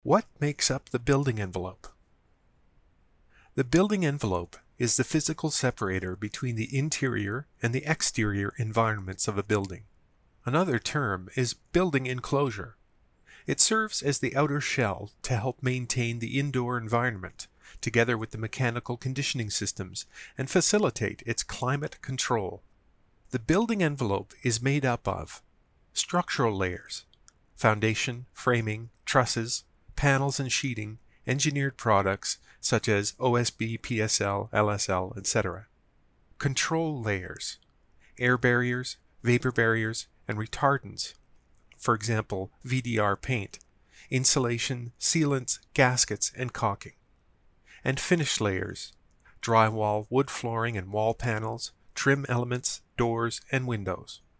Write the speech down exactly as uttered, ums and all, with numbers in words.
What makes up the building envelope? The building envelope is the physical separator between the interior and the exterior environments of a building. Another term is building enclosure. It serves as the outer shell to help maintain the indoor environment, together with the mechanical conditioning systems, and facilitate its climate control. The building envelope is made up of structural layers, foundation, framing, trusses, panels and sheeting, engineered products such as O S B, P S L, L S L, et cetera. Control layers, air barriers, vapor barriers, and retardants, for example, V D R paint, insulation, sealants, gaskets, and caulking. And finish layers, drywall, wood flooring and wall panels, trim elements, doors, and windows.